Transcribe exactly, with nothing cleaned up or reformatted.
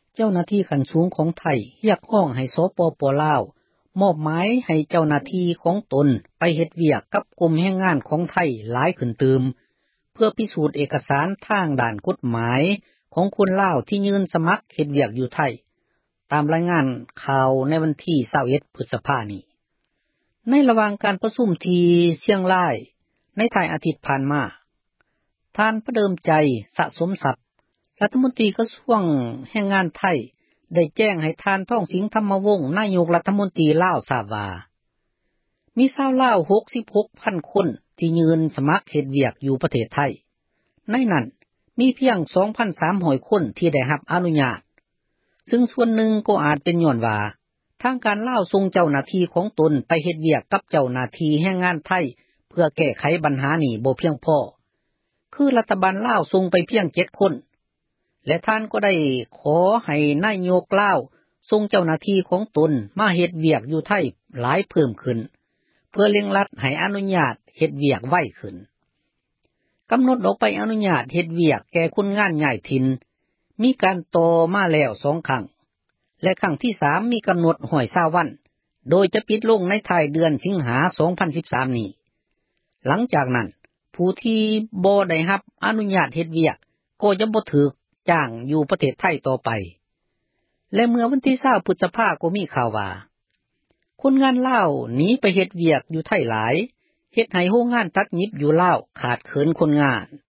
เจ้าหน้าที่ขั้นสูงของไทยเรียกร้องให้สปป.ลาวมอบหมายให้เจ้าหน้าที่ของตนไปเฮ็ดเวียกกับกรมแรงงานของไทยหลายขึ้นตืมเพื่อพิสูจน์เอกสารทางด้านกฎหมายของคนลาวที่ยื่นสมัครเฮ็ดเวียกอยู่ไทยตามรายงานข่าวในวันที่ยี่สิบเอ็ดพฤษภาคมนี้ในระหว่างการประชุมที่เชียงรายในท้ายอาทิตย์ผ่านมาท่านประเดิมใจสะสมทรัพย์รัฐมนตรีกระทรวงแรงงานไทยได้แจ้งให้ท่านท่องสิงห์ธรรมวงศ์นายกรัฐมนตรีลาวทราบว่ามีชาวลาว หกสิบหกพัน คนที่ยื่นสมัครเฮ็ดเวียกอยู่ประเทศไทยในนั้นมีเพียง สองพันสามร้อย คนที่ได้รับอนุญาตซึ่งส่วนหนึ่งก็อาจเป็นย้อนว่าทางการลาวส่งเจ้าหน้าที่ของตนไปเฮ็ดเวียกกับเจ้าหน้าที่แรงงานไทยเพื่อแก้ไขปัญหานี้บ่เพียงพอคือรัฐบาลลาวส่งไปเพียงเจ็ดคนและท่านก็ได้ขอให้นายกลาวส่งเจ้าหน้าที่ของตนมาเฮ็ดเวียกอยู่ไทยหลายเพิ่มขึ้นเพื่อเร่งรัดให้อนุญาตเฮ็ดเวียกไวขึ้นกำหนดออกไปอนุญาตเฮ็ดเวียกแก่คนงานย้ายถิ่นมีการต่อมาแล้วสองครั้งและครั้งที่สามมีกำหนดร้อยยี่สิบวันโดยจะปิดลงในท้ายเดือนสิงหาคมสองพันสิบสามนี้หลังจากนั้นผู้ที่บ่ได้รับอนุญาตเฮ็ดเวียกก็จะบ่ถูกจ้างอยู่ประเทศไทยต่อไปและเมื่อวันที่ยี่สิบพฤษภาคมก็มีข่าวว่าคนงานลาวหนีไปเฮ็ดเวียกอยู่ไทยหลายเฮ็ดให้โรงงานตัดหยิบอยู่ลาวขาดเขินคนงาน